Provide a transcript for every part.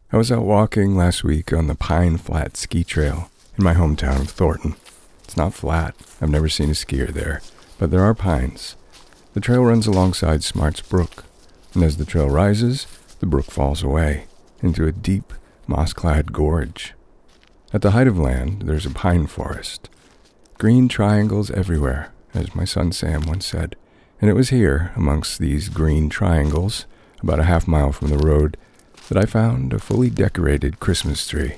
I was out walking last week on the Pine Flat Ski Trail in my hometown of Thornton. It's not flat. I've never seen a skier there, but there are pines. The trail runs alongside Smarts Brook, and as the trail rises, the brook falls away into a deep, moss-clad gorge. At the height of land, there's a pine forest. Green triangles everywhere, as my son Sam once said, and it was here, amongst these green triangles, about a half-mile from the road, that I found a fully decorated Christmas tree.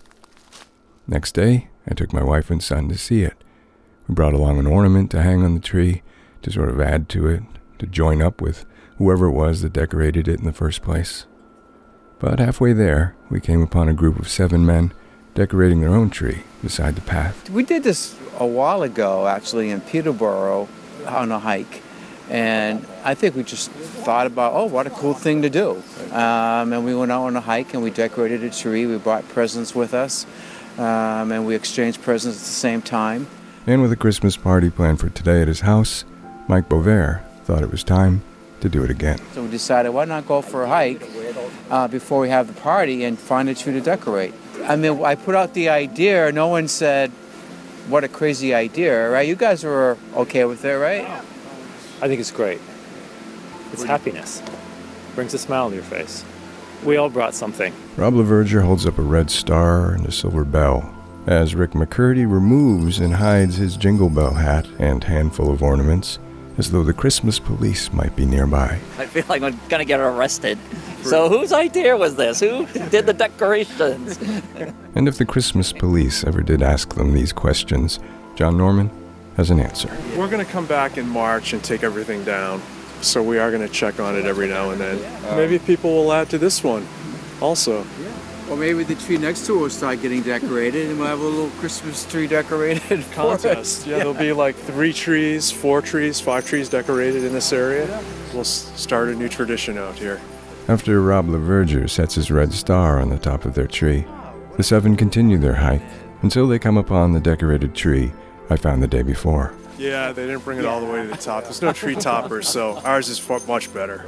Next day, I took my wife and son to see it. We brought along an ornament to hang on the tree, to sort of add to it, to join up with whoever it was that decorated it in the first place. But halfway there, we came upon a group of 7 men decorating their own tree beside the path. We did this a while ago, actually, in Peterborough on a hike. And I think we just thought about, oh, what a cool thing to do. And we went out on a hike and we decorated a tree. We brought presents with us, and we exchanged presents at the same time. And with a Christmas party planned for today at his house, Mike Bovair thought it was time to do it again. So we decided, why not go for a hike before we have the party and find a tree to decorate? I mean, I put out the idea. No one said, what a crazy idea, right? You guys were okay with it, right? I think it's great. It's happiness. Brings a smile to your face. We all brought something. Rob LaVerger holds up a red star and a silver bell, as Rick McCurdy removes and hides his Jingle Bell hat and handful of ornaments, as though the Christmas police might be nearby. I feel like I'm gonna get arrested. So whose idea was this? Who did the decorations? And if the Christmas police ever did ask them these questions, John Norman has an answer. We're going to come back in March and take everything down, so we are going to check on it every now and then. Maybe people will add to this one also. Or maybe the tree next to it will start getting decorated and we'll have a little Christmas tree decorated Contest. Yeah, there'll be like 3 trees, 4 trees, 5 trees decorated in this area. We'll start a new tradition out here. After Rob LaVerger sets his red star on the top of their tree, the 7 continue their hike until they come upon the decorated tree I found the day before. Yeah, they didn't bring it all the way to the top. There's no tree toppers, so ours is much better.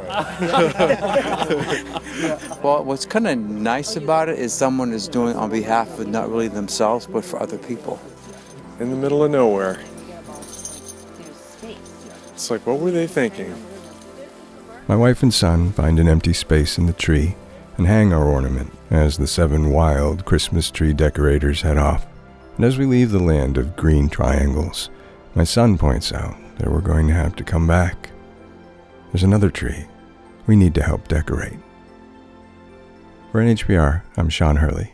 Well, what's kind of nice about it is someone is doing it on behalf of not really themselves, but for other people. In the middle of nowhere. It's like, what were they thinking? My wife and son find an empty space in the tree and hang our ornament as the 7 wild Christmas tree decorators head off. And as we leave the land of green triangles, my son points out that we're going to have to come back. There's another tree we need to help decorate. For NHPR, I'm Sean Hurley.